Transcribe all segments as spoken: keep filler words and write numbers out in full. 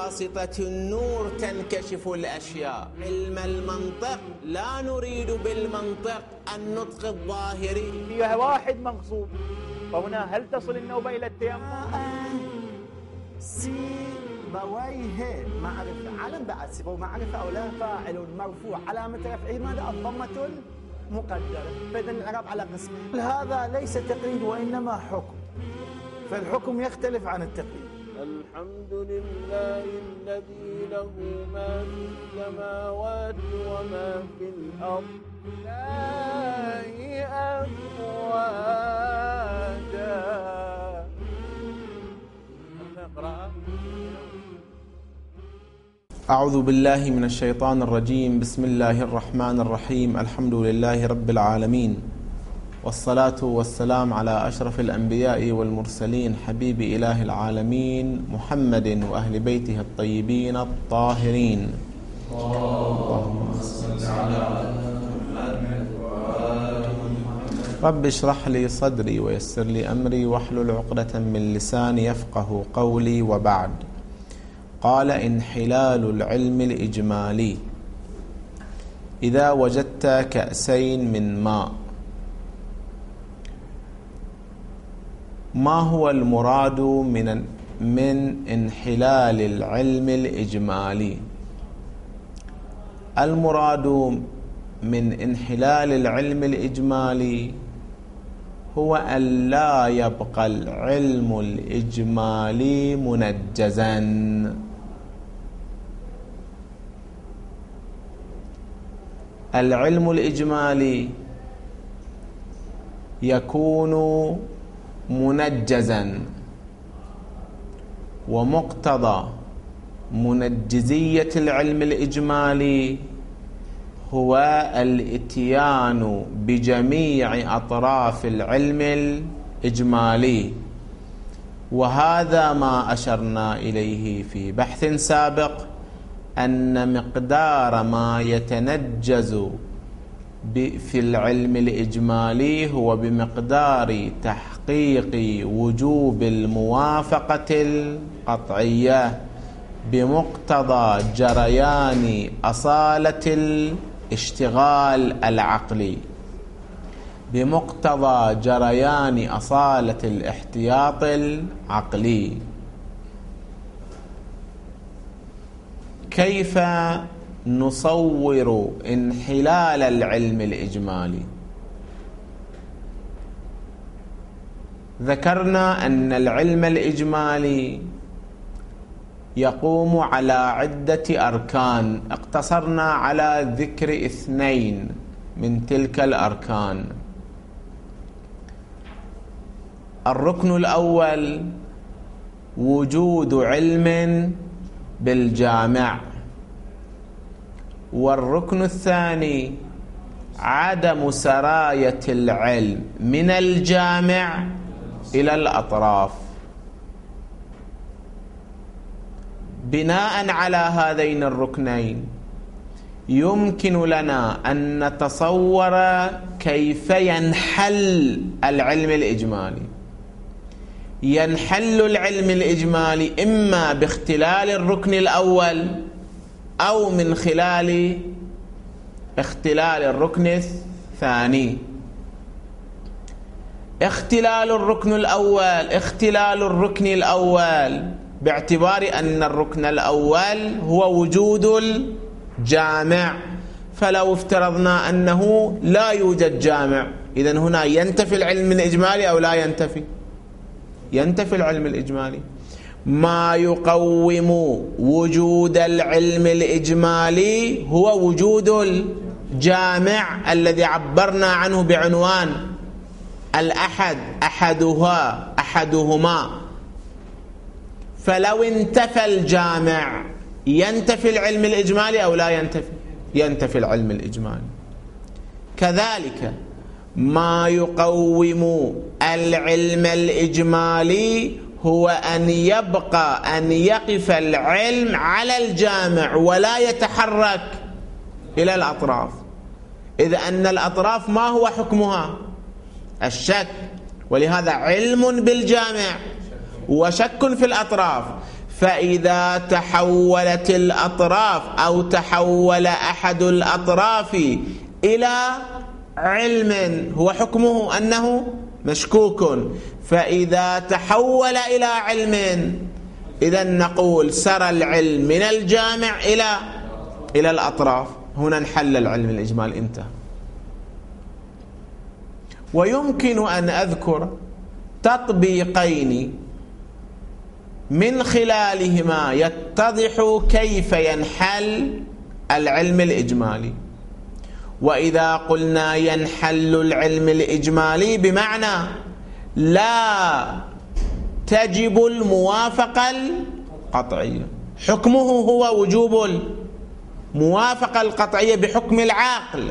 بواسطة النور تنكشف الأشياء. علم المنطق لا نريد بالمنطق النطق الظاهري. فيها واحد مغصوب، فهنا هل تصل النوبة إلى التيمم؟ سيبويه معرفة، علم بعد سيبويه معرفة أو لا. فاعل مرفوع علامة رفعه ماذا؟ الضمة المقدرة. فإذا الإعراب على قسمين. هذا ليس تقليد وإنما حكم، فالحكم يختلف عن التقليد. الحمد لله الذي له ما في السماوات وما في الأرض لا أفواجا. نقرأ. أعوذ بالله من الشيطان الرجيم. بسم الله الرحمن الرحيم. الحمد لله رب العالمين، والصلاة والسلام على أشرف الأنبياء والمرسلين، حبيب إله العالمين محمد وأهل بيته الطيبين الطاهرين. اللهم صل على محمد. رب اشرح لي صدري ويسر لي أمري واحلل عقدة من لساني يفقه قولي. وبعد. قال: انحلال العلم الإجمالي. إذا وجدت كأسين من ماء، ما هو المراد من من انحلال العلم الإجمالي؟ المراد من انحلال العلم الإجمالي هو أن لا يبقى العلم الإجمالي منجزا. العلم الإجمالي يكون منجزا، ومقتضى منجزية العلم الإجمالي هو الاتيان بجميع أطراف العلم الإجمالي، وهذا ما أشرنا إليه في بحث سابق، أن مقدار ما يتنجز في العلم الإجمالي هو بمقدار تحقيق وجوب الموافقة القطعية بمقتضى جريان أصالة الاشتغال العقلي، بمقتضى جريان أصالة الاحتياط العقلي. كيف نصور انحلال العلم الإجمالي؟ ذكرنا أن العلم الإجمالي يقوم على عدة أركان، اقتصرنا على ذكر اثنين من تلك الأركان. الركن الأول وجود علم بالجامع، والركن الثاني عدم سراية العلم من الجامع إلى الأطراف. بناء على هذين الركنين يمكن لنا أن نتصور كيف ينحل العلم الإجمالي. ينحل العلم الإجمالي إما باختلال الركن الأول أو من خلال اختلال الركن الثاني. اختلال الركن الأول اختلال الركن الأول باعتبار أن الركن الأول هو وجود الجامع، فلو افترضنا أنه لا يوجد جامع، إذن هنا ينتفي العلم الإجمالي أو لا ينتفي؟ ينتفي العلم الإجمالي. ما يقوم وجود العلم الإجمالي هو وجود الجامع الذي عبرنا عنه بعنوان الأحد، أحدها أحدهما. فلو انتفى الجامع ينتفي العلم الإجمالي أو لا ينتفي؟ ينتفي العلم الإجمالي. كذلك ما يقوم العلم الإجمالي هو أن يبقى أن يقف العلم على الجامع ولا يتحرك إلى الأطراف. إذ أن الأطراف ما هو حكمها؟ الشك، ولهذا علم بالجامع وشك في الأطراف. فإذا تحولت الأطراف أو تحول أحد الأطراف إلى علم هو حكمه أنه مشكوك، فإذا تحول إلى علم إذن نقول سرى العلم من الجامع إلى إلى الأطراف، هنا انحل العلم الإجمالي، انتهى. ويمكن أن أذكر تطبيقين من خلالهما يتضح كيف ينحل العلم الإجمالي. وإذا قلنا ينحل العلم الإجمالي بمعنى لا تجب الموافقة القطعية، حكمه هو وجوب الموافقة القطعية بحكم العاقل،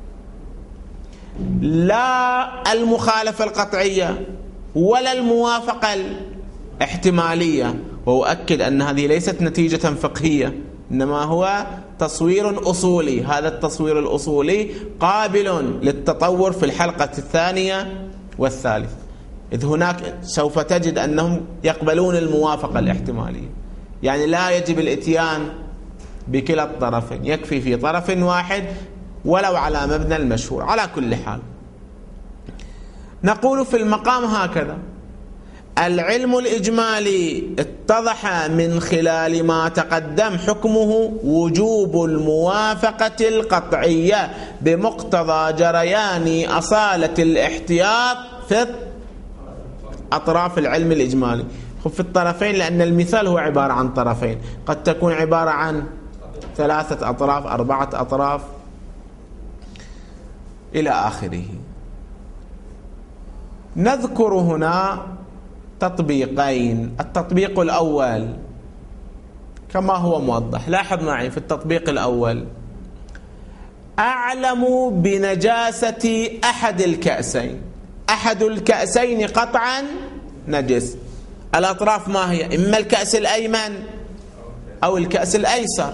لا المخالفة القطعية ولا الموافقة الاحتمالية. وأؤكد أن هذه ليست نتيجة فقهية، إنما هو تصوير أصولي. هذا التصوير الأصولي قابل للتطور في الحلقة الثانية والثالثة، إذ هناك سوف تجد أنهم يقبلون الموافقة الاحتمالية، يعني لا يجب الاتيان بكلا الطرفين، يكفي في طرف واحد ولو على مبنى المشهور. على كل حال نقول في المقام هكذا: العلم الإجمالي اتضح من خلال ما تقدم حكمه وجوب الموافقة القطعية بمقتضى جريان أصالة الاحتياط في أطراف العلم الإجمالي. في الطرفين، لأن المثال هو عبارة عن طرفين، قد تكون عبارة عن ثلاثة أطراف، أربعة أطراف إلى آخره. نذكر هنا تطبيقين. التطبيق الأول كما هو موضح، لاحظ معي في التطبيق الأول: أعلم بنجاسة أحد الكأسين. أحد الكأسين قطعا نجس. الأطراف ما هي؟ إما الكأس الأيمن أو الكأس الأيسر.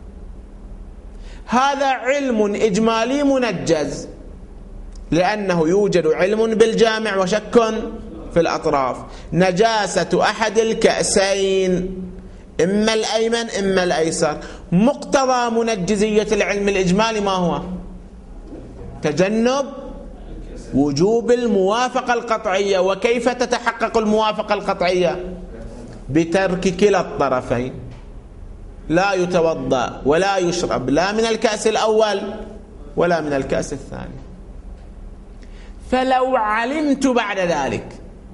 هذا علم إجمالي منجز، لأنه يوجد علم بالجامع وشك في الأطراف. نجاسة أحد الكأسين إما الأيمن إما الأيسر. مقتضى منجزية العلم الإجمالي ما هو؟ تجنب وجوب الموافقة القطعية. وكيف تتحقق الموافقة القطعية؟ بترك كلا الطرفين، لا يتوضأ ولا يشرب لا من الكأس الأول ولا من الكأس الثاني. فلو علمت بعد ذلك،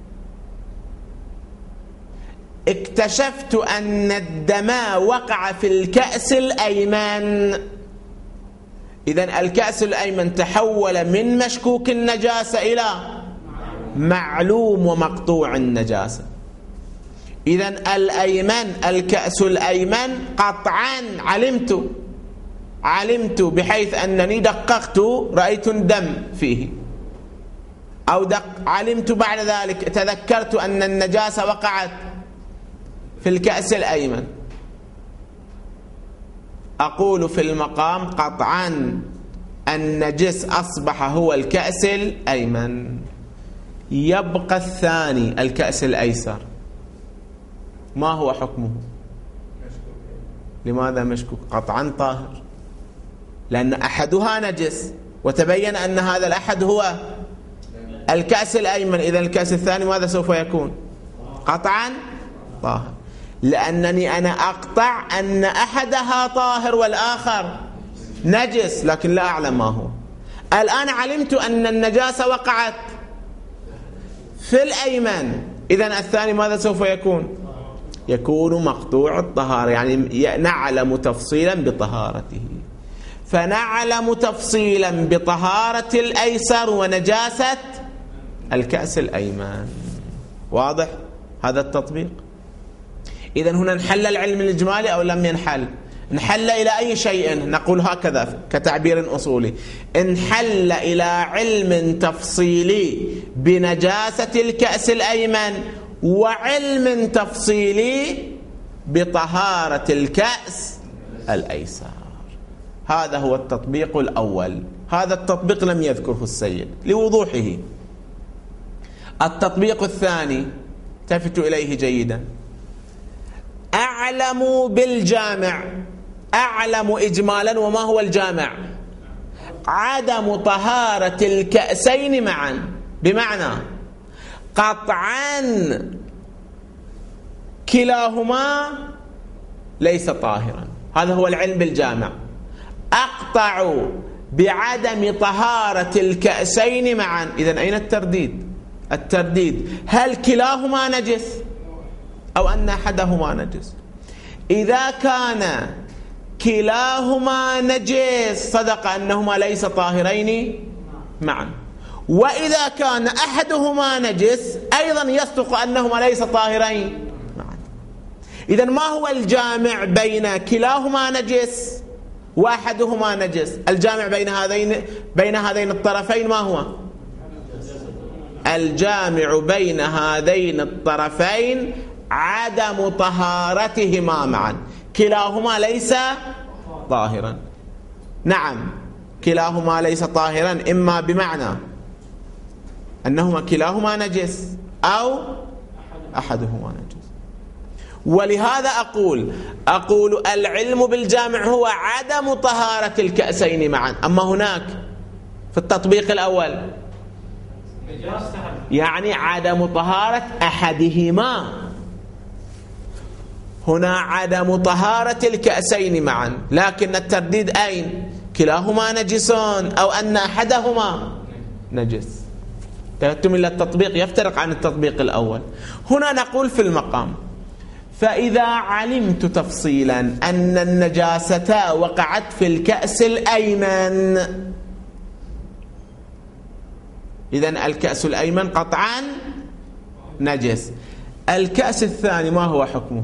اكتشفت أن الدماء وقع في الكأس الأيمن، إذن الكأس الأيمن تحول من مشكوك النجاسة إلى معلوم ومقطوع النجاسة. إذن الأيمن، الكأس الأيمن قطعا علمت علمت بحيث أنني دققت رأيت دم فيه، أو دق علمت بعد ذلك تذكرت أن النجاسة وقعت في الكأس الأيمن. أقول في المقام قطعا النجس أصبح هو الكأس الأيمن. يبقى الثاني الكأس الأيسر، ما هو حكمه؟ لماذا مشكوك؟ قطعا طاهر، لأن أحدها نجس وتبين أن هذا الأحد هو الكأس الأيمن. إذن الكأس الثاني ماذا سوف يكون؟ قطعا طاهر، لأنني أنا أقطع أن أحدها طاهر والآخر نجس، لكن لا أعلم ما هو. الآن علمت أن النجاسة وقعت في الأيمن، إذن الثاني ماذا سوف يكون؟ يكون مقطوع الطهارة، يعني نعلم تفصيلا بطهارته. فنعلم تفصيلا بطهارة الأيسر ونجاسة الكأس الأيمن. واضح هذا التطبيق؟ إذن هنا انحل العلم الإجمالي أو لم ينحل؟ انحل إلى أي شيء؟ نقول هكذا كتعبير أصولي: انحل إلى علم تفصيلي بنجاسة الكأس الأيمن، وعلم تفصيلي بطهارة الكأس الأيسر. هذا هو التطبيق الأول. هذا التطبيق لم يذكره السيد لوضوحه. التطبيق الثاني التفتوا إليه جيدا: أعلم بالجامع. أعلم إجمالا، وما هو الجامع؟ عدم طهارة الكأسين معا، بمعنى قطعا كلاهما ليس طاهرا. هذا هو العلم بالجامع. أقطع بعدم طهارة الكأسين معا. إذن أين الترديد؟ الترديد هل كلاهما نجس أو أن أحدهما نجس؟ إذا كان كلاهما نجس صدق أنهما ليس طاهرين معا، وإذا كان أحدهما نجس أيضا يصدق أنهما ليس طاهرين معا. إذن ما هو الجامع بين كلاهما نجس وأحدهما نجس؟ الجامع بين هذين بين هذين الطرفين ما هو؟ الجامع بين هذين الطرفين عدم طهارتهما معا. كلاهما ليس طاهرا. نعم، كلاهما ليس طاهرا، إما بمعنى أنهما كلاهما نجس أو أحدهما نجس. ولهذا أقول أقول العلم بالجامع هو عدم طهارة الكأسين معا. أما هناك في التطبيق الأول يعني عدم طهارة أحدهما، هنا عدم طهارة الكأسين معا، لكن الترديد أين؟ كلاهما نجسون أو أن أحدهما نجس. تهتم إلى التطبيق يفترق عن التطبيق الأول. هنا نقول في المقام: فإذا علمت تفصيلا أن النجاسة وقعت في الكأس الأيمن، إذن الكأس الأيمن قطعا نجس. الكأس الثاني ما هو حكمه؟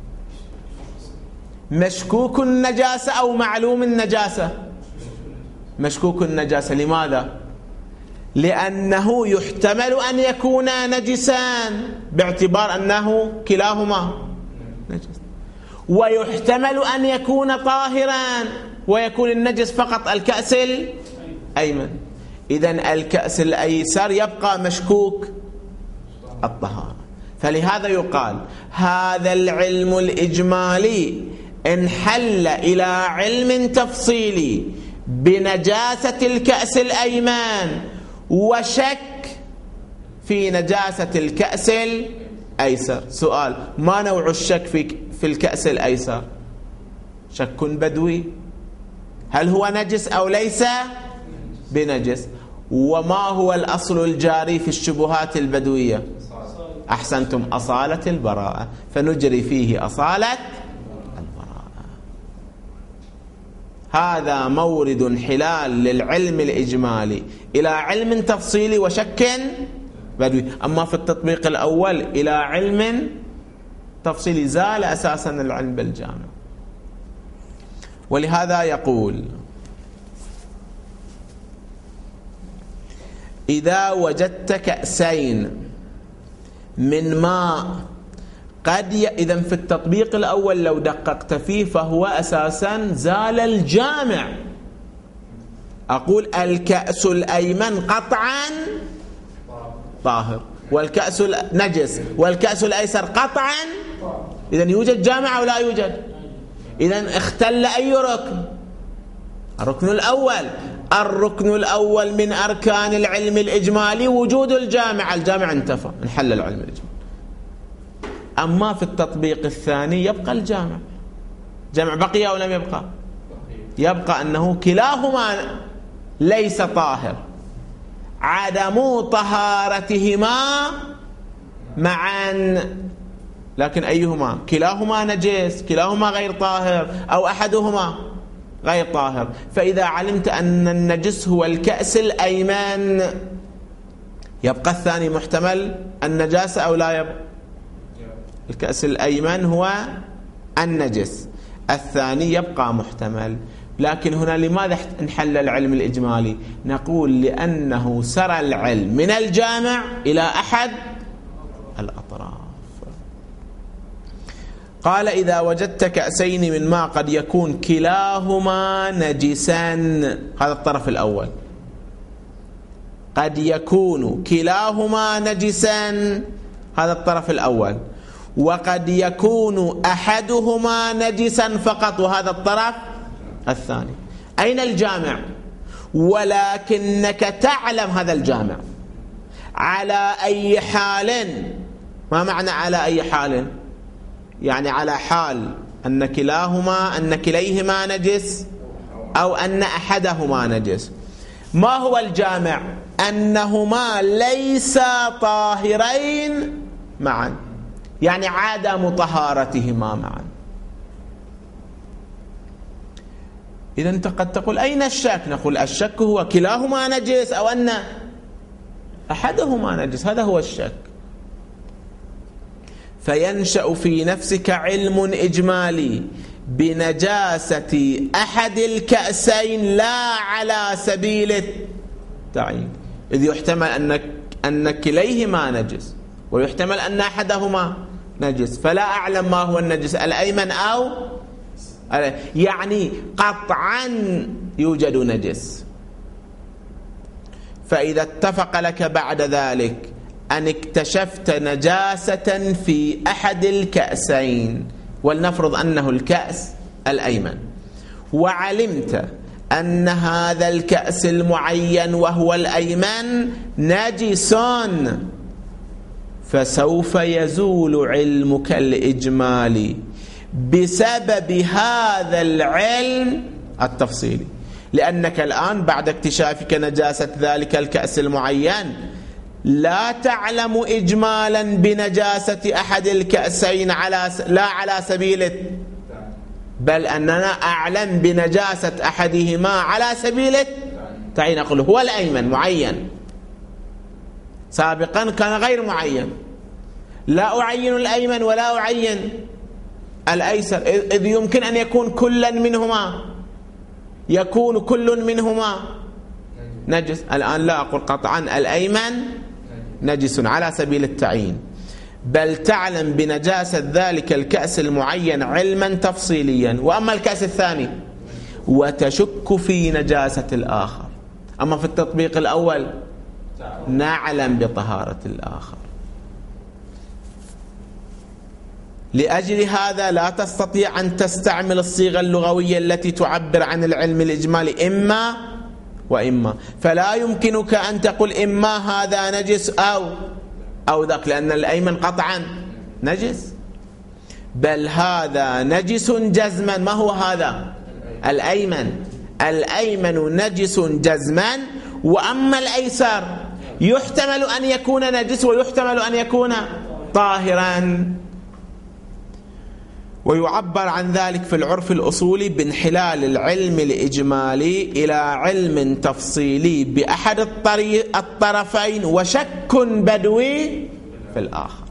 مشكوك النجاسة أو معلوم النجاسة؟ مشكوك النجاسة. لماذا؟ لأنه يحتمل أن يكون نجسان باعتبار أنه كلاهما نجس، ويحتمل أن يكون طاهرا ويكون النجس فقط الكأس الأيمن. إذن الكأس الأيسر يبقى مشكوك الطهارة. فلهذا يقال هذا العلم الإجمالي انحل إلى علم تفصيلي بنجاسة الكأس الأيمن وشك في نجاسة الكأس الأيسر. سؤال: ما نوع الشك في في الكأس الأيسر؟ شك بدوي، هل هو نجس أو ليس بنجس؟ وما هو الأصل الجاري في الشبهات البدوية؟ أحسنتم، أصالة البراءة، فنجري فيه أصالة البراءة. هذا مورد انحلال للعلم الإجمالي إلى علم تفصيلي وشك بدوي. أما في التطبيق الأول إلى علم تفصيلي، زال أساسا العلم بالجامع. ولهذا يقول: إذا وجدت كأسين من ماء قد ي... إذن في التطبيق الأول لو دققت فيه فهو أساسا زال الجامع. أقول الكأس الأيمن قطعا طاهر، والكأس نجس، والكأس الأيسر قطعا. إذن يوجد جامع أو لا يوجد؟ إذن اختل أي ركن؟ الركن الأول. الركن الأول من أركان العلم الإجمالي وجود الجامع. الجامع انتفى، انحل العلم الإجمالي. أما في التطبيق الثاني يبقى الجامع. جامع بقي أو لم يبقى؟ يبقى أنه كلاهما ليس طاهر، عدم طهارتهما معا. لكن أيهما؟ كلاهما نجس، كلاهما غير طاهر، أو أحدهما غير طاهر. فإذا علمت أن النجس هو الكأس الأيمن يبقى الثاني محتمل النجاسة أو لا يبقى؟ الكأس الأيمن هو النجس، الثاني يبقى محتمل. لكن هنا لماذا انحل العلم الإجمالي؟ نقول لأنه سرى العلم من الجامع إلى أحد الأطراف. قال: إذا وجدت كأسين من ماء قد يكون كلاهما نجسا. هذا الطرف الأول. قد يكون كلاهما نجسا، هذا الطرف الأول. وقد يكون أحدهما نجسا فقط وهذا الطرف الثاني. أين الجامع؟ ولكنك تعلم هذا الجامع على أي حال. ما معنى على أي حال؟ يعني على حال أن كلاهما أن كليهما نجس أو أن أحدهما نجس. ما هو الجامع؟ أنهما ليسا طاهرين معا، يعني عدم طهارتهما معا. إذا أنت قد تقول أين الشك؟ نقول الشك هو كلاهما نجس أو أن أحدهما نجس، هذا هو الشك. فينشأ في نفسك علم إجمالي بنجاسة أحد الكأسين لا على سبيل التعيين، إذ يحتمل أن أن كليهما نجس ويحتمل أن أحدهما نجس، فلا أعلم ما هو النجس الأيمن أو يعني قطعا يوجد نجس. فإذا اتفق لك بعد ذلك أن اكتشفت نجاسة في أحد الكأسين، ولنفرض أنه الكأس الأيمن، وعلمت أن هذا الكأس المعين وهو الأيمن نجس، فسوف يزول علمك الإجمالي بسبب هذا العلم التفصيلي، لأنك الآن بعد اكتشافك نجاسة ذلك الكأس المعين لا تعلم إجمالا بنجاسة أحد الكأسين على لا على سبيل، بل أننا أعلم بنجاسة أحدهما على سبيل تعين. أقول هو الأيمن معين، سابقا كان غير معين، لا أعين الأيمن ولا أعين الأيسر، إذ يمكن أن يكون كلا منهما يكون كل منهما نجس. الآن لا أقول قطعا الأيمن نجس على سبيل التعيين، بل تعلم بنجاسة ذلك الكأس المعين علما تفصيليا. وأما الكأس الثاني وتشك في نجاسة الآخر. أما في التطبيق الأول نعلم بطهارة الآخر. لأجل هذا لا تستطيع أن تستعمل الصيغة اللغوية التي تعبر عن العلم الإجمالي إما وإما، فلا يمكنك أن تقول إما هذا نجس أو أو ذاك، لأن الأيمن قطعا نجس، بل هذا نجس جزما. ما هو هذا؟ الأيمن. الأيمن نجس جزما. وأما الأيسر يحتمل أن يكون نجس ويحتمل أن يكون طاهرا، ويعبر عن ذلك في العرف الأصولي بانحلال العلم الإجمالي إلى علم تفصيلي بأحد الطرفين وشك بدوي في الآخر.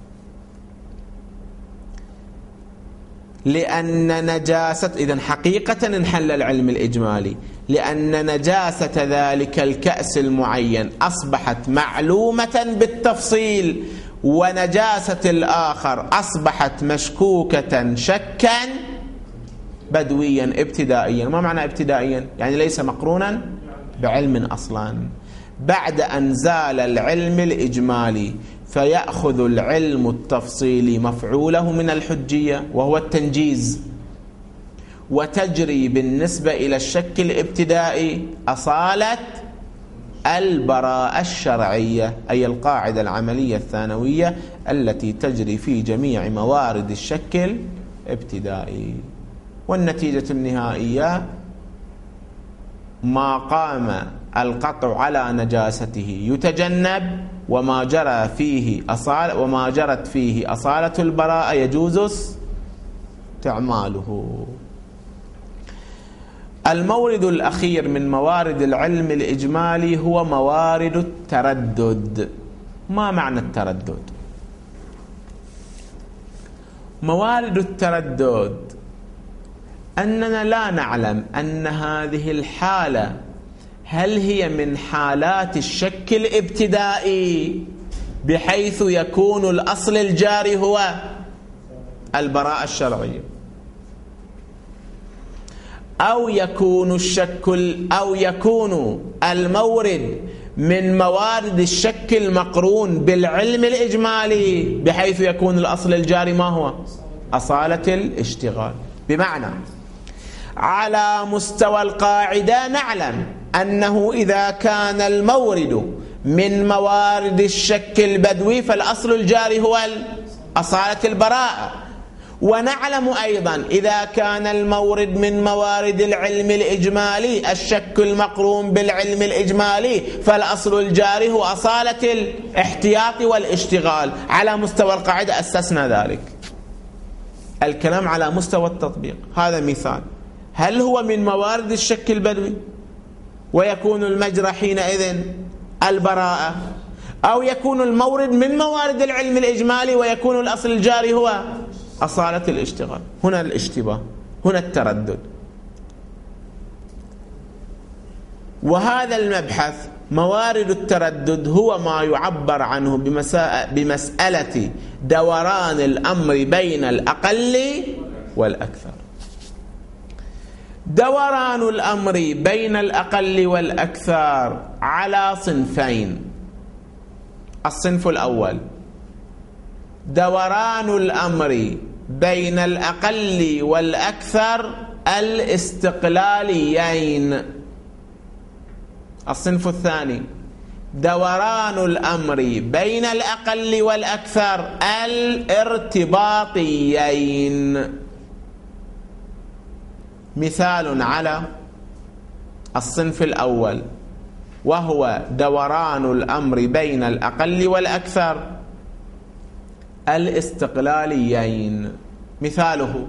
لأن نجاسة، إذن حقيقة انحل العلم الإجمالي، لأن نجاسة ذلك الكأس المعين أصبحت معلومة بالتفصيل، ونجاسة الآخر أصبحت مشكوكة شكا بدويا ابتدائيا. ما معنى ابتدائيا؟ يعني ليس مقرونا بعلم أصلا. بعد أن زال العلم الإجمالي فيأخذ العلم التفصيلي مفعوله من الحجية وهو التنجيز، وتجري بالنسبة إلى الشك الابتدائي أصالة البراءة الشرعية، أي القاعدة العملية الثانوية التي تجري في جميع موارد الشك الابتدائي. والنتيجة النهائية ما قام القطع على نجاسته يتجنب، وما جرى فيه أصالة وما جرت فيه أصالة البراءة يجوز استعماله. المورد الأخير من موارد العلم الإجمالي هو موارد التردد. ما معنى التردد؟ موارد التردد أننا لا نعلم أن هذه الحالة هل هي من حالات الشك الابتدائي بحيث يكون الأصل الجاري هو البراءة الشرعية، أو يكون الشك أو يكون المورد من موارد الشك المقرون بالعلم الإجمالي، بحيث يكون الأصل الجاري ما هو؟ أصالة الاشتغال. بمعنى على مستوى القاعدة نعلم أنه إذا كان المورد من موارد الشك البدوي فالأصل الجاري هو أصالة البراءة، ونعلم أيضا إذا كان المورد من موارد العلم الإجمالي الشك المقرون بالعلم الإجمالي فالأصل الجاري هو أصالة الاحتياط والاشتغال. على مستوى القاعدة أسسنا ذلك. الكلام على مستوى التطبيق. هذا مثال. هل هو من موارد الشك البدوي ويكون المجرى حينئذ البراءة، أو يكون المورد من موارد العلم الإجمالي ويكون الأصل الجاري هو أصالة الاشتغال؟ هنا الاشتباه، هنا التردد. وهذا المبحث موارد التردد هو ما يعبر عنه بمسألة دوران الأمر بين الأقل والأكثر. دوران الأمر بين الأقل والأكثر على صنفين. الصنف الأول دوران الأمر بين الأقل والأكثر الاستقلاليين. الصنف الثاني دوران الأمر بين الأقل والأكثر الارتباطيين. مثال على الصنف الأول وهو دوران الأمر بين الأقل والأكثر الاستقلاليين. مثاله: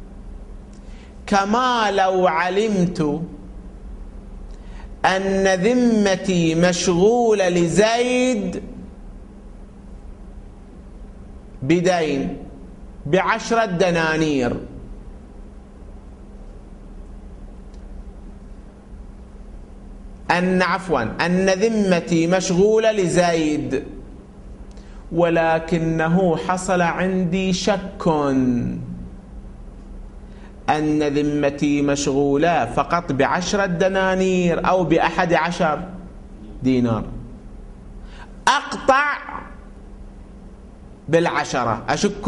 كما لو علمت أن ذمتي مشغولة لزيد بدين بعشرة دنانير، أن عفوا أن ذمتي مشغولة لزيد، ولكنه حصل عندي شك أن ذمتي مشغولة فقط بعشرة دنانير أو بأحد عشر دينار. أقطع بالعشرة، أشك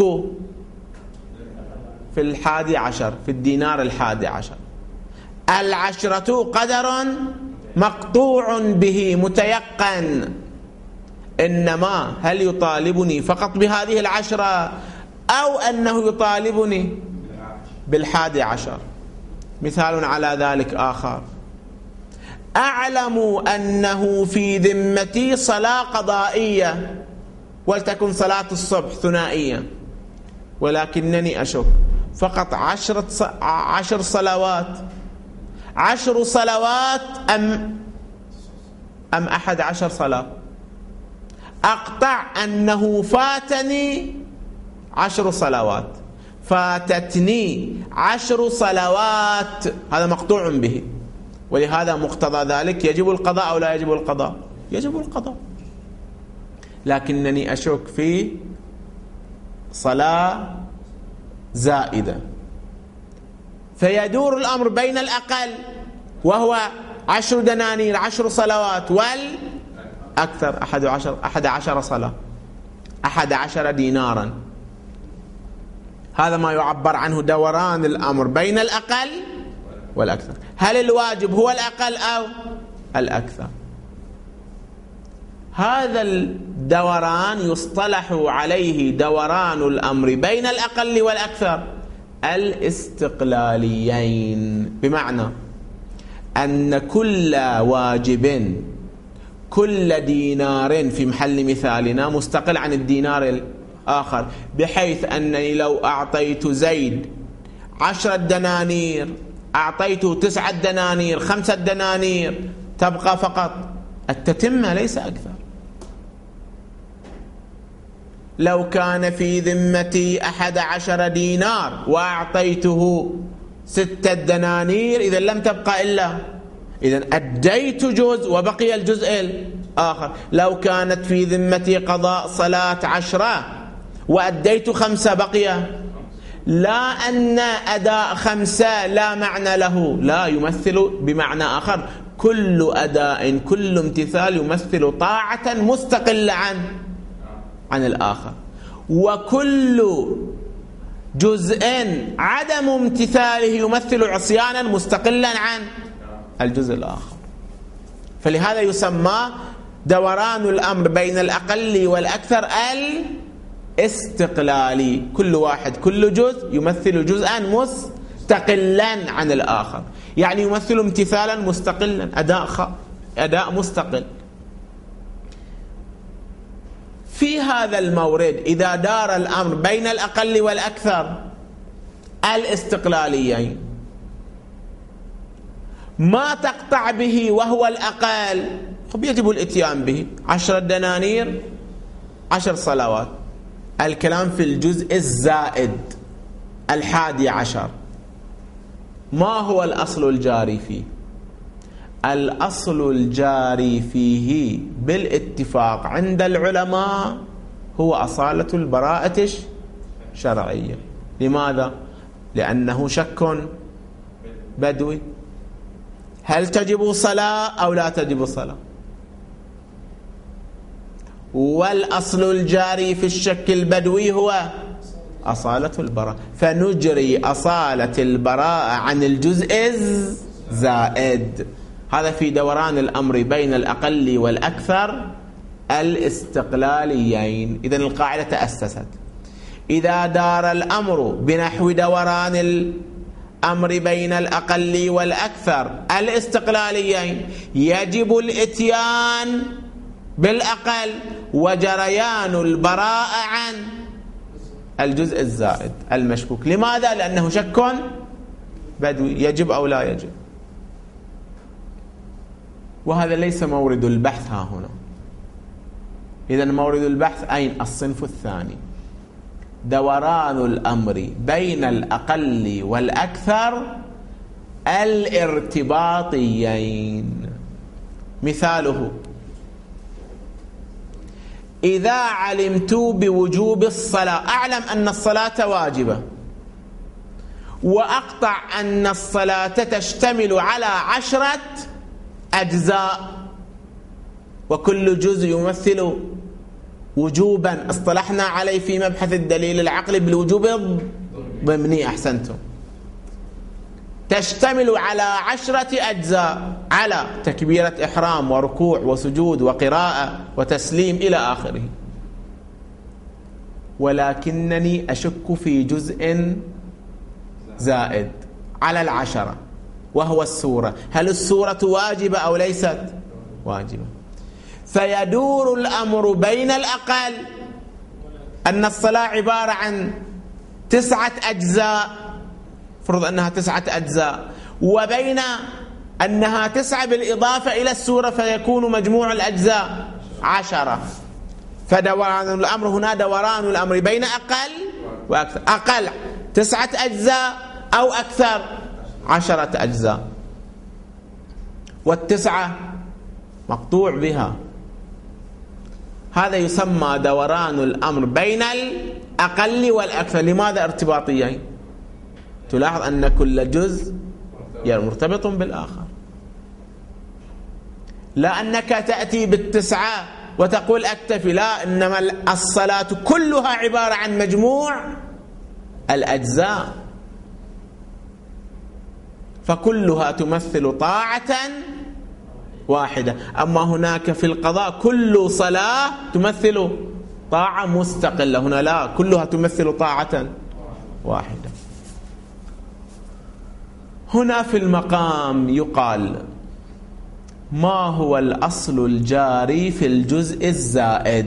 في الحادي عشر، في الدينار الحادي عشر. العشرة قدر مقطوع به متيقن، إنما هل يطالبني فقط بهذه العشرة أو أنه يطالبني بالحادي عشر؟ مثال على ذلك آخر: أعلم أنه في ذمتي صلاة قضائية ولتكن صلاة الصبح ثنائية، ولكنني أشك فقط عشرة عشر صلوات، عشر صلوات أم أم أحد عشر صلاة. أقطع أنه فاتني عشر صلوات، فاتتني عشر صلوات، هذا مقطوع به، ولهذا مقتضى ذلك يجب القضاء أو لا يجب القضاء؟ يجب القضاء، لكنني أشك في صلاة زائدة، فيدور الأمر بين الأقل وهو عشر دنانير، عشر صلوات، والأكثر أحد عشر, أحد عشر صلاة، أحد عشر دينارا. هذا ما يعبر عنه دوران الأمر بين الأقل والأكثر. هل الواجب هو الأقل أو الأكثر؟ هذا الدوران يصطلح عليه دوران الأمر بين الأقل والأكثر الاستقلاليين، بمعنى أن كل واجب، كل دينار في محل مثالنا مستقل عن الدينار الآخر، بحيث أنني لو أعطيت زيد عشرة دنانير، أعطيته تسعة دنانير، خمسة دنانير، تبقى فقط التتمة ليس أكثر. لو كان في ذمتي أحد عشر دينار وأعطيته ستة دنانير، إذا لم تبقى إلا، إذا أديت جزء وبقي الجزء الآخر. لو كانت في ذمتي قضاء صلاة عشرة وأديت خمسة بقي، لا أن أداء خمسة لا معنى له، لا، يمثل بمعنى آخر كل أداء كل امتثال يمثل طاعة مستقلة عن عن الآخر، وكل جزء عدم امتثاله يمثل عصيانا مستقلا عن الجزء الآخر. فلهذا يسمى دوران الأمر بين الأقل والأكثر الاستقلالي، كل واحد كل جزء يمثل جزءا مستقلا عن الآخر، يعني يمثل امتثالا مستقلا، أداء خ... أداء مستقل. في هذا المورد إذا دار الأمر بين الأقل والأكثر الاستقلاليين، ما تقطع به وهو الأقل يجب الاتيان به. عشرة دنانير عشر صلوات، الكلام في الجزء الزائد الحادي عشر. ما هو الأصل الجاري فيه؟ الأصل الجاري فيه بالاتفاق عند العلماء هو أصالة البراءة الشرعية. لماذا؟ لأنه شك بدوي، هل تجب صلاة أو لا تجب صلاة؟ والأصل الجاري في الشك البدوي هو أصالة البراءة، فنجري أصالة البراءة عن الجزء الزائد. هذا في دوران الأمر بين الأقل والأكثر الاستقلاليين. إذن القاعدة تأسست، إذا دار الأمر بنحو دوران الأمر بين الأقل والأكثر الاستقلاليين يجب الاتيان بالأقل وجريان البراءة عن الجزء الزائد المشكوك. لماذا؟ لأنه شك بدوي، يجب أو لا يجب. وهذا ليس مورد البحث ها هنا. إذن مورد البحث أين؟ الصنف الثاني، دوران الأمر بين الأقل والأكثر الارتباطيين. مثاله: إذا علمت بوجوب الصلاة، أعلم أن الصلاة واجبة، وأقطع أن الصلاة تشتمل على عشرة أجزاء وكل جزء يمثل وجوبا اصطلحنا عليه في مبحث الدليل العقلي بالوجوب الضمني. أحسنتم. تشتمل على عشرة أجزاء، على تكبيرة إحرام وركوع وسجود وقراءة وتسليم إلى آخره، ولكنني أشك في جزء زائد على العشرة وهو السورة. هل السورة واجبة أو ليست واجبة؟ فيدور الأمر بين الأقل أن الصلاة عبارة عن تسعة أجزاء، فرض أنها تسعة أجزاء، وبين أنها تسعة بالإضافة إلى السورة فيكون مجموع الأجزاء عشرة. فدوران الأمر هنا دوران الأمر بين أقل وأكثر، أقل تسعة أجزاء أو أكثر عشرة أجزاء، والتسعة مقطوع بها. هذا يسمى دوران الأمر بين الأقل والأكثر. لماذا ارتباطيين؟ تلاحظ أن كل جزء مرتبط بالآخر، لا أنك تأتي بالتسعة وتقول أكتفي، لا، إنما الصلاة كلها عبارة عن مجموع الأجزاء، فكلها تمثل طاعة واحدة. أما هناك في القضاء كل صلاة تمثل طاعة مستقلة، هنا لا، كلها تمثل طاعة واحدة. هنا في المقام يقال: ما هو الأصل الجاري في الجزء الزائد؟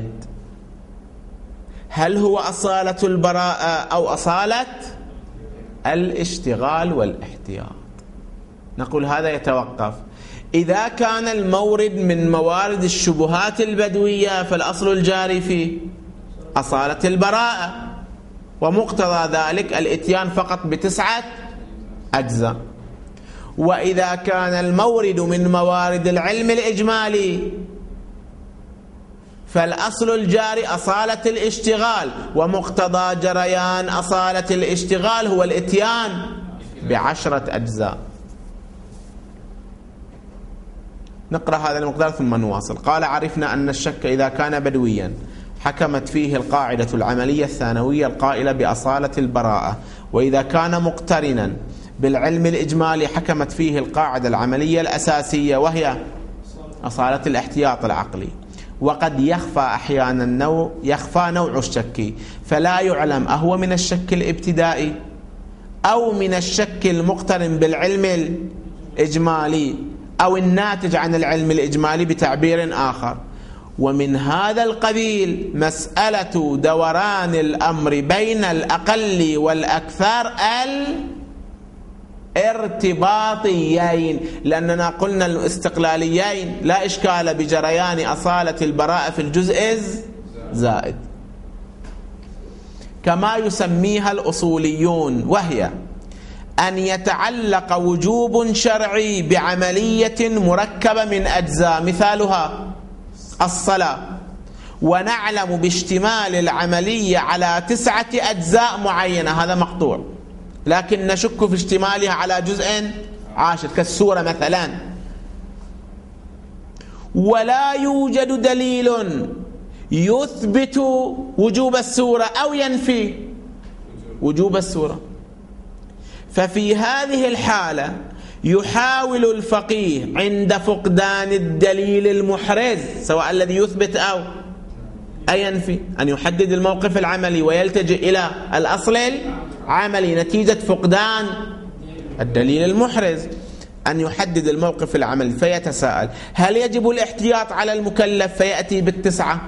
هل هو أصالة البراءة أو أصالة الاشتغال والاحتياط؟ نقول هذا يتوقف. إذا كان المورد من موارد الشبهات البدوية فالأصل الجاري فيه أصالة البراءة، ومقتضى ذلك الاتيان فقط بتسعة أجزاء. وإذا كان المورد من موارد العلم الإجمالي فالأصل الجاري أصالة الاشتغال، ومقتضى جريان أصالة الاشتغال هو الاتيان بعشرة أجزاء. نقرأ هذا المقدار ثم نواصل. قال: عرفنا أن الشك إذا كان بدويا حكمت فيه القاعدة العملية الثانوية القائلة بأصالة البراءة، وإذا كان مقترنا بالعلم الإجمالي حكمت فيه القاعدة العملية الأساسية وهي أصالة الاحتياط العقلي. وقد يخفى أحيانا نوع يخفى نوع الشك، فلا يعلم أهو من الشك الابتدائي أو من الشك المقترن بالعلم الإجمالي أو الناتج عن العلم الإجمالي بتعبير آخر. ومن هذا القبيل مسألة دوران الأمر بين الأقل والأكثر الارتباطيين، لأننا قلنا الاستقلاليين لا إشكال بجريان أصالة البراءة في الجزء الزائد، كما يسميها الأصوليون، وهي أن يتعلق وجوب شرعي بعملية مركبة من أجزاء، مثالها الصلاة، ونعلم باشتمال العملية على تسعة أجزاء معينة، هذا مقطوع، لكن نشك في اشتمالها على جزء عاشر كالسورة مثلا. ولا يوجد دليل يثبت وجوب السورة أو ينفي وجوب السورة، ففي هذه الحالة يحاول الفقيه عند فقدان الدليل المحرز سواء الذي يثبت أو ينفي أن يحدد الموقف العملي ويلتجئ إلى الأصل العملي نتيجة فقدان الدليل المحرز، أن يحدد الموقف العملي فيتساءل: هل يجب الاحتياط على المكلف؟ فيأتي بالتسعة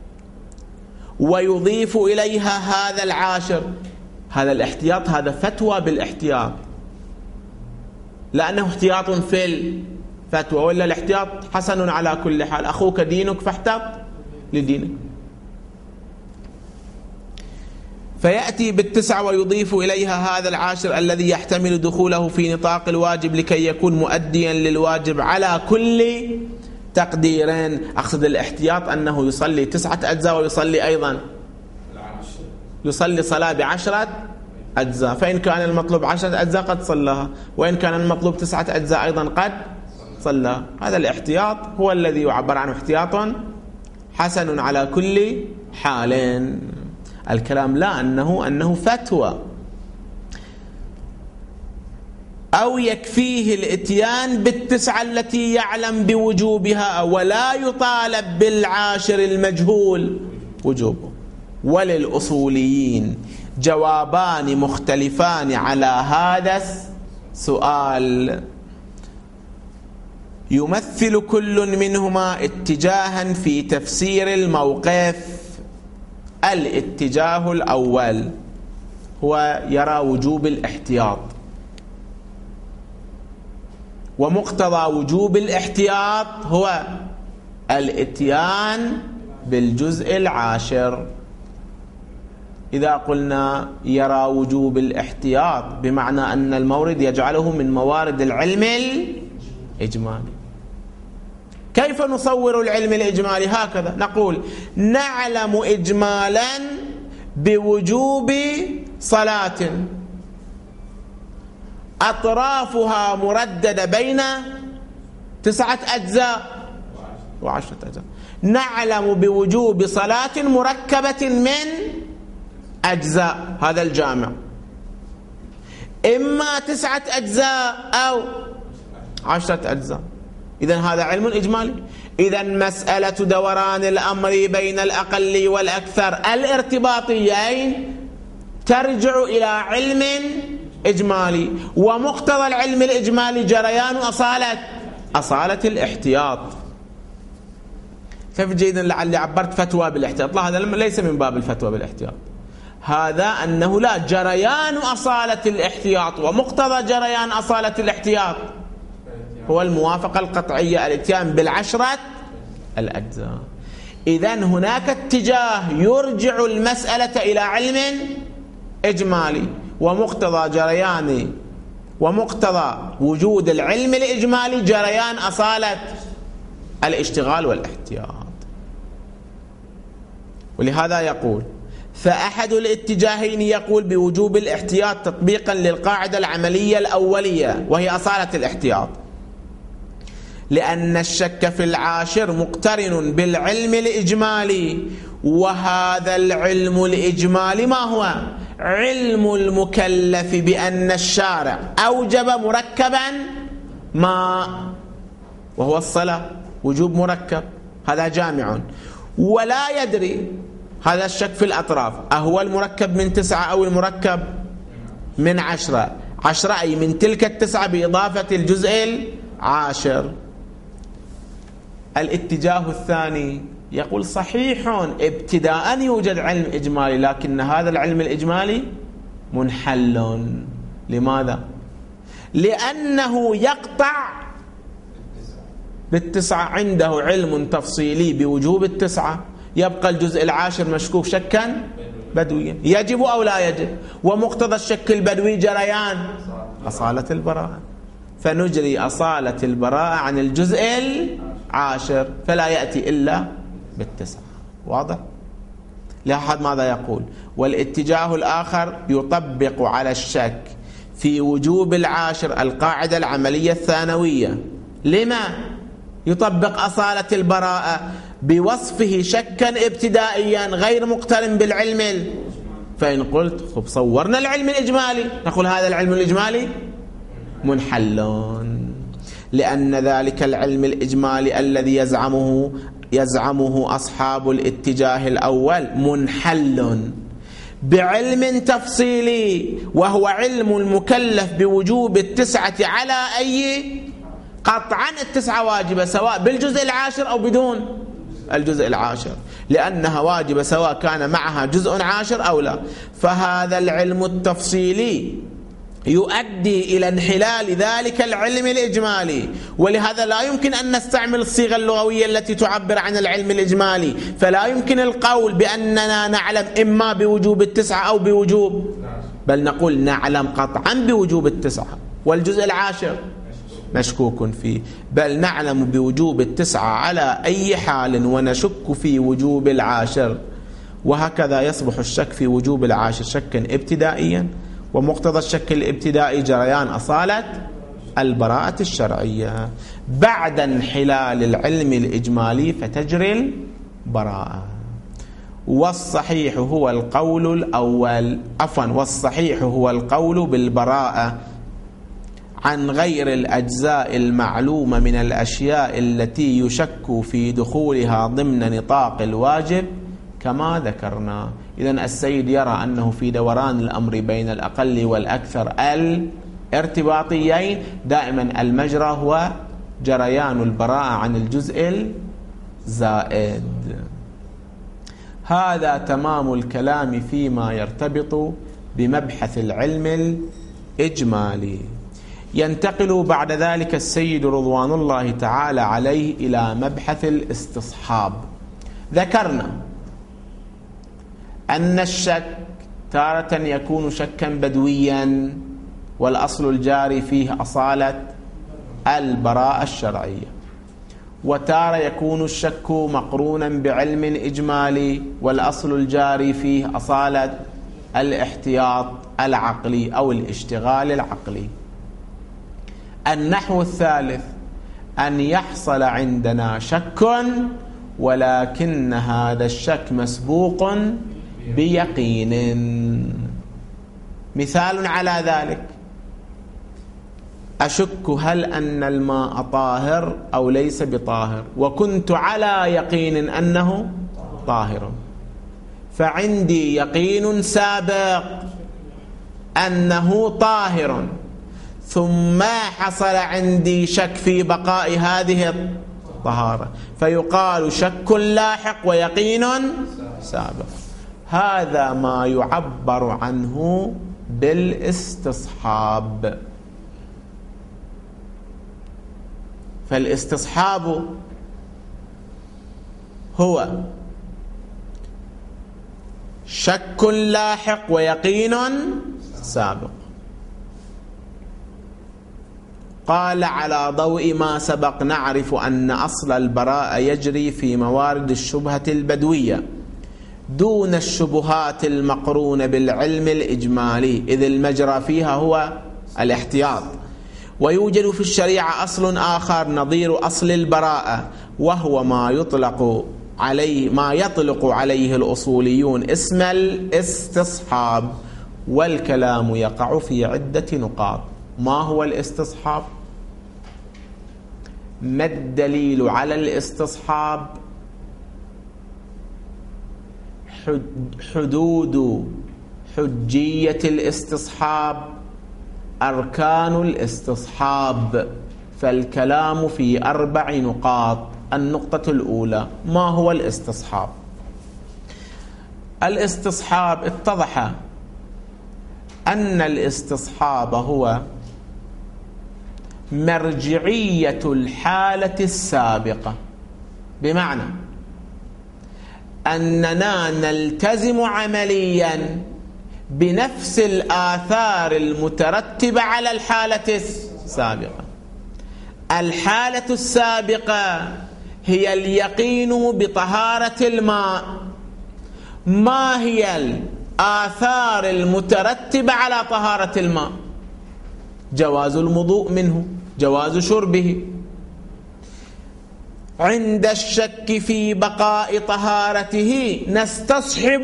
ويضيف إليها هذا العاشر. هذا الاحتياط هذا فتوى بالاحتياط، لأنه احتياط في الفتوى، ولا الاحتياط حسن على كل حال، أخوك دينك فاحتط لدينك. فيأتي بالتسعة ويضيف إليها هذا العاشر الذي يحتمل دخوله في نطاق الواجب لكي يكون مؤديا للواجب على كل تقدير. أقصد الاحتياط أنه يصلي تسعة أجزاء ويصلي أيضا يصلي صلاة بعشرة أجزاء، فإن كان المطلوب عشرة أجزاء قد صلاها، وإن كان المطلوب تسعة أجزاء أيضا قد صلاها. هذا الاحتياط هو الذي يعبر عنه احتياط حسن على كل حال. الكلام لا أنه أنه فتوى، أو يكفيه الاتيان بالتسعة التي يعلم بوجوبها ولا يطالب بالعاشر المجهول وجوبه. وللأصوليين جوابان مختلفان على هذا السؤال، يمثل كل منهما اتجاها في تفسير الموقف. الاتجاه الأول هو يرى وجوب الاحتياط، ومقتضى وجوب الاحتياط هو الاتيان بالجزء العاشر. إذا قلنا يرى وجوب الاحتياط بمعنى أن المورد يجعله من موارد العلم الإجمالي. كيف نصور العلم الإجمالي؟ هكذا نقول: نعلم إجمالا بوجوب صلاة أطرافها مرددة بين تسعة أجزاء وعشرة أجزاء. نعلم بوجوب صلاة مركبة من أجزاء، هذا الجامع، إما تسعة أجزاء أو عشرة أجزاء. إذن هذا علم إجمالي. إذن مسألة دوران الأمر بين الأقل والأكثر الارتباطيين ترجع إلى علم إجمالي، ومقتضى العلم الإجمالي جريان أصالة أصالة الاحتياط. كيف جيدا لعلي عبرت فتوى بالاحتياط؟ لا، هذا ليس من باب الفتوى بالاحتياط، هذا أنه لا، جريان أصالة الاحتياط، ومقتضى جريان أصالة الاحتياط هو الموافقة القطعية، الاتيان بالعشرة الأجزاء. إذن هناك اتجاه يرجع المسألة إلى علم إجمالي، ومقتضى جريان ومقتضى وجود العلم الإجمالي جريان أصالة الاشتغال والاحتياط. ولهذا يقول: فأحد الاتجاهين يقول بوجوب الاحتياط تطبيقا للقاعدة العملية الأولية وهي أصالة الاحتياط، لأن الشك في العاشر مقترن بالعلم الإجمالي، وهذا العلم الإجمالي ما هو؟ علم المكلف بأن الشارع أوجب مركبا ما، وهو الصلاة، وجوب مركب، هذا جامع، ولا يدري هذا الشك في الأطراف أهو المركب من تسعة أو المركب من عشرة، عشرة أي من تلك التسعة بإضافة الجزء العاشر. الاتجاه الثاني يقول صحيح ابتداء يوجد علم إجمالي، لكن هذا العلم الإجمالي منحل. لماذا؟ لأنه يقطع بالتسعة، عنده علم تفصيلي بوجوب التسعة، يبقى الجزء العاشر مشكوك شكا بدويا، يجب أو لا يجب؟ ومقتضى الشك البدوي جريان أصالة البراءة، فنجري أصالة البراءة عن الجزء العاشر، فلا يأتي إلا بالتسعة. واضح؟ لاحظ ماذا يقول: والاتجاه الآخر يطبق على الشك في وجوب العاشر القاعدة العملية الثانوية. لما يطبق أصالة البراءة؟ بوصفه شكا ابتدائيا غير مقترن بالعلم. فإن قلت خب صورنا العلم الإجمالي، نقول هذا العلم الإجمالي منحلون، لأن ذلك العلم الإجمالي الذي يزعمه يزعمه أصحاب الاتجاه الأول منحل بعلم تفصيلي، وهو علم المكلف بوجوب التسعة على أي؟ قطعا التسعة واجبة سواء بالجزء العاشر أو بدون الجزء العاشر، لأنها واجبة سواء كان معها جزء عاشر أو لا. فهذا العلم التفصيلي يؤدي إلى انحلال ذلك العلم الإجمالي، ولهذا لا يمكن أن نستعمل الصيغة اللغوية التي تعبر عن العلم الإجمالي، فلا يمكن القول بأننا نعلم إما بوجوب التسعة أو بوجوب، بل نقول نعلم قطعا بوجوب التسعة والجزء العاشر مشكوك فيه، بل نعلم بوجوب التسعة على أي حال ونشك في وجوب العاشر. وهكذا يصبح الشك في وجوب العاشر شكا ابتدائيا، ومقتضى الشك الابتدائي جريان أصالة البراءة الشرعية. بعد انحلال العلم الإجمالي فتجري البراءة. والصحيح هو القول الأول عفوا والصحيح هو القول بالبراءة عن غير الأجزاء المعلومة من الأشياء التي يشك في دخولها ضمن نطاق الواجب كما ذكرنا. إذن السيد يرى أنه في دوران الأمر بين الأقل والأكثر الارتباطيين دائما المجرى هو جريان البراءة عن الجزء الزائد. هذا تمام الكلام فيما يرتبط بمبحث العلم الإجمالي. ينتقل بعد ذلك السيد رضوان الله تعالى عليه إلى مبحث الاستصحاب. ذكرنا أن الشك تارة يكون شكا بدويا والأصل الجاري فيه أصالة البراءة الشرعية، وتارة يكون الشك مقرونا بعلم إجمالي والأصل الجاري فيه أصالة الاحتياط العقلي أو الاشتغال العقلي. النحو الثالث أن يحصل عندنا شك ولكن هذا الشك مسبوق بيقين. مثال على ذلك: أشك هل أن الماء طاهر أو ليس بطاهر، وكنت على يقين أنه طاهر، فعندي يقين سابق أنه طاهر، ثم حصل عندي شك في بقاء هذه الطهارة، فيقال شك لاحق ويقين سابق. هذا ما يعبر عنه بالاستصحاب. فالاستصحاب هو شك لاحق ويقين سابق. قال: على ضوء ما سبق نعرف أن أصل البراءة يجري في موارد الشبهة البدوية دون الشبهات المقرونة بالعلم الإجمالي، إذ المجرى فيها هو الاحتياط، ويوجد في الشريعة أصل آخر نظير أصل البراءة، وهو ما يطلق عليه ما يطلق عليه الأصوليون اسم الاستصحاب، والكلام يقع في عدة نقاط. ما هو الاستصحاب؟ ما الدليل على الاستصحاب؟ حدود حجية الاستصحاب، أركان الاستصحاب. فالكلام في أربع نقاط. النقطة الأولى: ما هو الاستصحاب؟ الاستصحاب اتضح أن الاستصحاب هو مرجعية الحالة السابقة، بمعنى أننا نلتزم عمليا بنفس الآثار المترتبة على الحالة السابقة. الحالة السابقة هي اليقين بطهارة الماء. ما هي الآثار المترتبة على طهارة الماء؟ جواز الوضوء منه، جواز شربه. عند الشك في بقاء طهارته نستصحب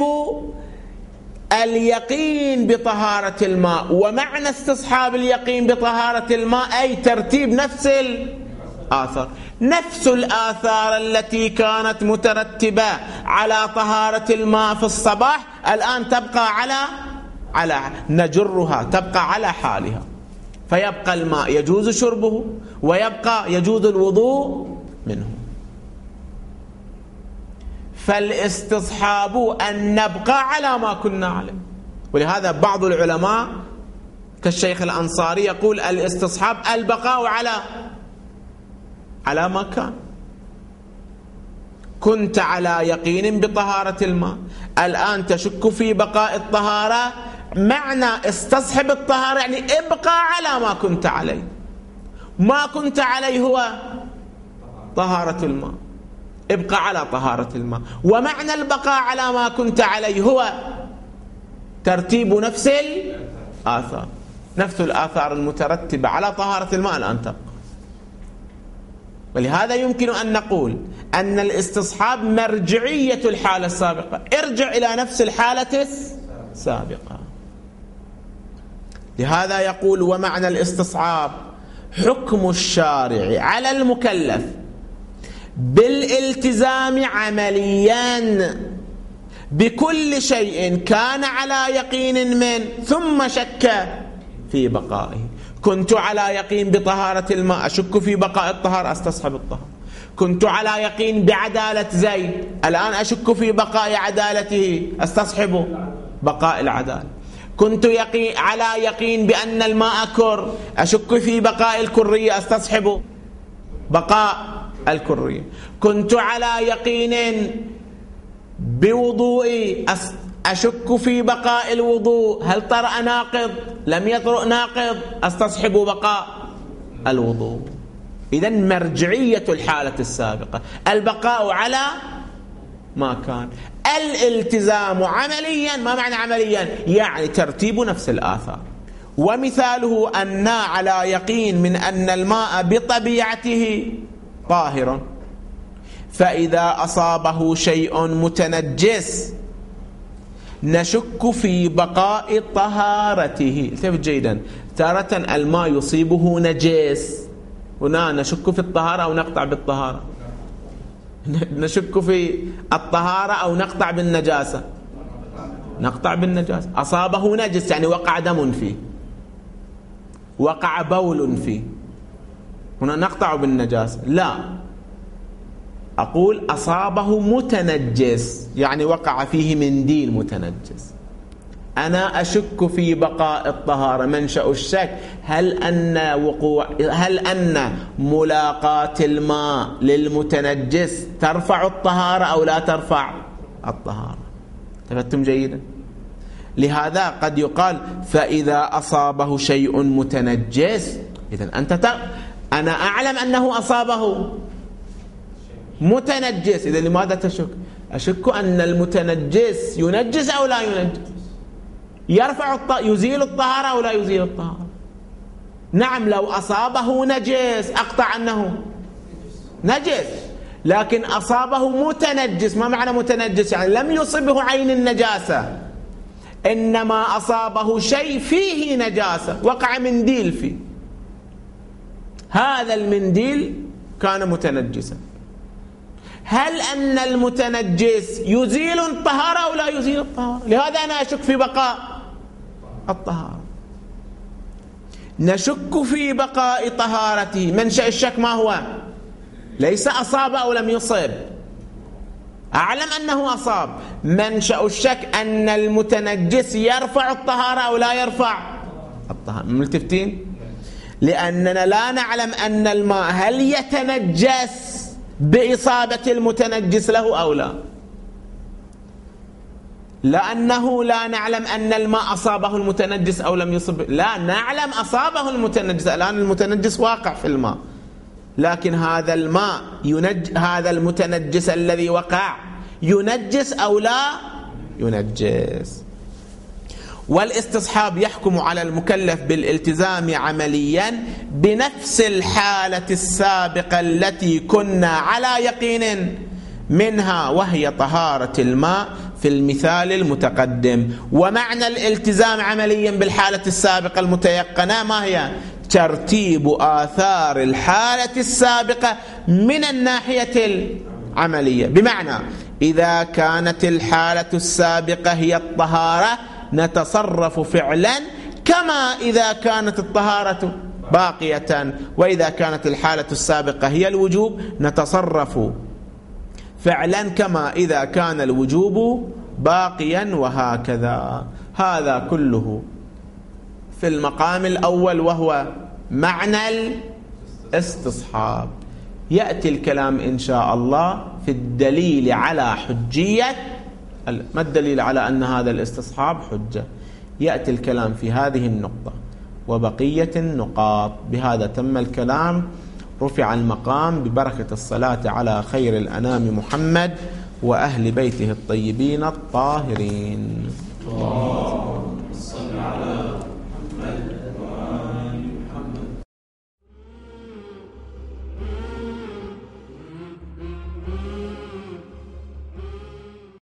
اليقين بطهارة الماء. ومعنى استصحاب اليقين بطهارة الماء أي ترتيب نفس الآثار، نفس الآثار التي كانت مترتبة على طهارة الماء في الصباح الآن تبقى على على نجرها، تبقى على حالها، فيبقى الماء يجوز شربه ويبقى يجوز الوضوء منه. فالاستصحاب أن نبقى على ما كنا عليه. ولهذا بعض العلماء كالشيخ الأنصاري يقول الاستصحاب البقاء على على ما كان. كنت على يقين بطهارة الماء، الآن تشك في بقاء الطهارة، معنى استصحب الطهارة يعني ابقى على ما كنت عليه. ما كنت عليه هو طهارة الماء، ابقى على طهارة الماء. ومعنى البقاء على ما كنت عليه هو ترتيب نفس الآثار، نفس الآثار المترتبة على طهارة الماء الآن تبقى. ولهذا يمكن أن نقول أن الاستصحاب مرجعية الحالة السابقة، ارجع إلى نفس الحالة السابقة. لهذا يقول: ومعنى الاستصحاب حكم الشارع على المكلف بالالتزام عمليا بكل شيء كان على يقين من ثم شك في بقائه. كنت على يقين بطهارة الماء، أشك في بقاء الطهارة، أستصحب الطهارة. كنت على يقين بعدالة زيد، الآن أشك في بقاء عدالته، أستصحب بقاء العدالة. كنت يقين على يقين بأن الماء كر، أشك في بقاء الكرية، أستصحب بقاء الكرية. كنت على يقين بوضوئي، أشك في بقاء الوضوء، هل طرأ ناقض لم يطرأ ناقض، أستصحب بقاء الوضوء. إذن مرجعية الحالة السابقة البقاء على ما كان. الالتزام عمليا، ما معنى عمليا؟ يعني ترتيب نفس الآثار. ومثاله أن على يقين من أن الماء بطبيعته طاهر، فإذا أصابه شيء متنجس نشك في بقاء طهارته. انتبه جيدا، تارة الماء يصيبه نجس، هنا نشك في الطهارة أو نقطع بالطهارة، نشك في الطهارة أو نقطع بالنجاسة، نقطع بالنجاسة. أصابه نجس يعني وقع دم فيه، وقع بول فيه، هنا نقطع بالنجاسة. لا، أقول أصابه متنجس يعني وقع فيه منديل متنجس. أنا أشك في بقاء الطهارة. منشأ الشك هل أن وقوع هل أن ملاقاة الماء للمتنجس ترفع الطهارة أو لا ترفع الطهارة؟ تفهمتم جيدا؟ لهذا قد يقال فإذا أصابه شيء متنجس، إذن أنت ت... أنا أعلم أنه أصابه متنجس، إذا لماذا تشك؟ أشك أن المتنجس ينجس أو لا ينجس، يرفع الط... يزيل الطهارة أو لا يزيل الطهارة. نعم لو أصابه نجس أقطع أنه نجس، لكن أصابه متنجس. ما معنى متنجس؟ يعني لم يصبه عين النجاسة، إنما أصابه شيء فيه نجاسة، وقع منديل فيه، هذا المنديل كان متنجسا. هل أن المتنجس يزيل الطهارة أو لا يزيل الطهارة؟ لهذا أنا أشك في بقاء الطهارة. نشك في بقاء طهارته. منشأ الشك ما هو؟ ليس أصاب أو لم يصب، أعلم أنه أصاب. منشأ الشك أن المتنجس يرفع الطهارة أو لا يرفع الطهارة. ملتفتين؟ لأننا لا نعلم أن الماء هل يتنجس بإصابة المتنجس له أو لا، لأنه لا نعلم أن الماء أصابه المتنجس أو لم يصب. لا نعلم أصابه المتنجس، الآن المتنجس واقع في الماء، لكن هذا الماء ينج هذا المتنجس الذي وقع ينجس أو لا ينجس. والاستصحاب يحكم على المكلف بالالتزام عمليا بنفس الحالة السابقة التي كنا على يقين منها، وهي طهارة الماء في المثال المتقدم. ومعنى الالتزام عمليا بالحالة السابقة المتيقنة ما هي؟ ترتيب آثار الحالة السابقة من الناحية العملية. بمعنى إذا كانت الحالة السابقة هي الطهارة نتصرف فعلا كما إذا كانت الطهارة باقية، وإذا كانت الحالة السابقة هي الوجوب نتصرف فعلا كما إذا كان الوجوب باقيا، وهكذا. هذا كله في المقام الأول وهو معنى الاستصحاب. يأتي الكلام إن شاء الله في الدليل على حجية. ما الدليل على أن هذا الاستصحاب حجة؟ يأتي الكلام في هذه النقطة وبقية النقاط. بهذا تم الكلام، رفع المقام ببركة الصلاة على خير الأنام محمد وأهل بيته الطيبين الطاهرين. اللهم صل على